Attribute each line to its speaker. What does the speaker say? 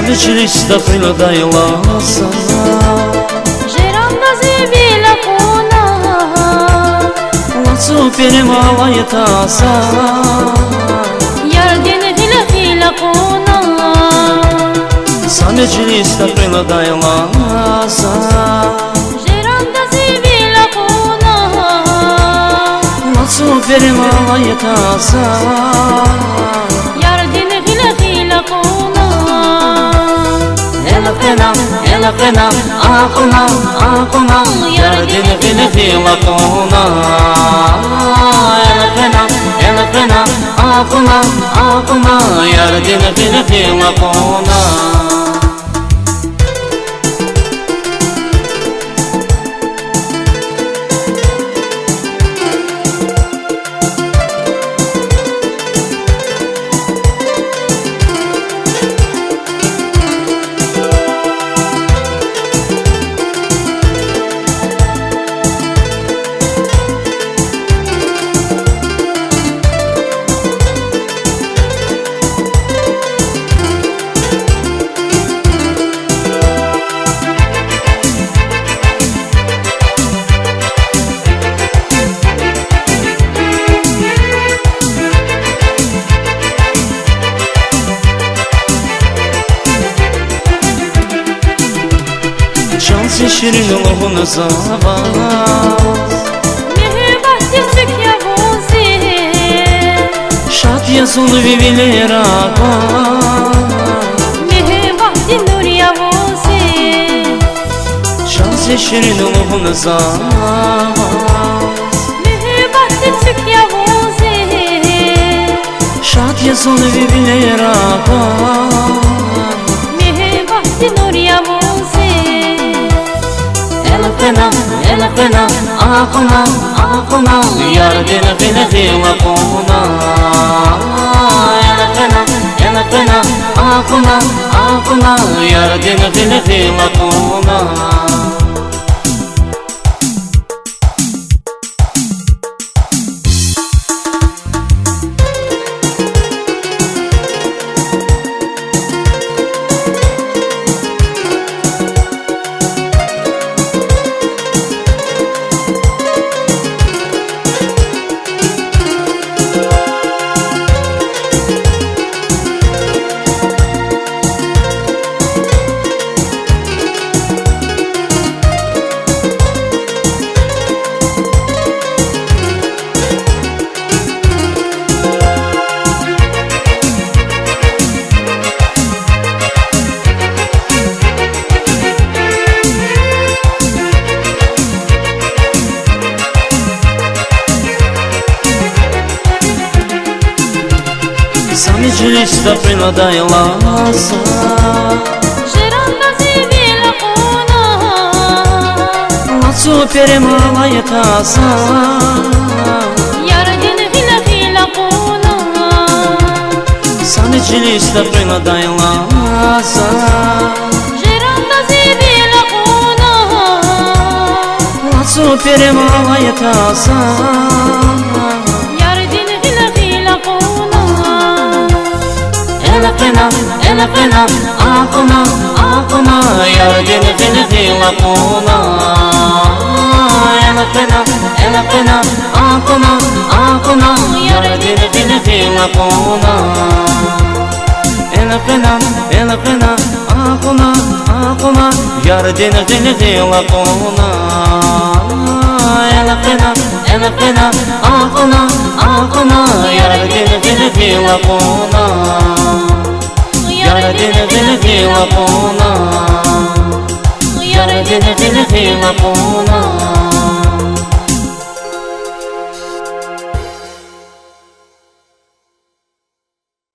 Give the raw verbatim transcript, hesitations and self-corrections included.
Speaker 1: Вечерista прила да е ласа
Speaker 2: Жеранда зивила куна
Speaker 1: Лацо перемала е таса
Speaker 2: Ярдин хила хила куна
Speaker 1: Вечерista прила да е ласа
Speaker 2: Жеранда зивила куна
Speaker 1: Лацо перемала е таса
Speaker 2: Ярдin хила хила куна
Speaker 1: Ela pena, ela pena, akuna, akuna, yardine fili fila kuna. Ela pena, ela pena, akuna, akuna, yardine fili fila kuna. Şansı şirin olun zavaz
Speaker 2: Mehbati çekya vozi
Speaker 1: Şat yazılı vivilera
Speaker 2: Mehbati nuriya vozi
Speaker 1: Şansı şirin olun zavaz
Speaker 2: Mehbati çekya vozi
Speaker 1: Şat yazılı vivilera
Speaker 2: Mehbati nuriya vozi
Speaker 1: Ela pena, ela pena, akuna, akuna, yardine fili fila kuna. Ela pena, ela pena, akuna, akuna, yardine fili fila kuna. Вечерista прила да е ласа
Speaker 2: Жеранда зивила куна
Speaker 1: Лацо перемала е таса
Speaker 2: Ярдин хила хила куна
Speaker 1: Вечерista прила да е ласа
Speaker 2: Жеранда зивила куна
Speaker 1: Лацо перемала е таса
Speaker 2: Ярдin hila hila kuna
Speaker 1: Ela pena, ela pena, akuna, akuna, yardine fili fila kuna. Ela pena, ela pena, akuna, akuna, yardine fili fila kuna. Ela pena, ela pena, akuna, akuna, yardine fili fila kuna. Ela pena, ela pena, akuna, akuna, yardine fili fila kuna. Yardine fili fila kuna. Yardine fili fila kuna.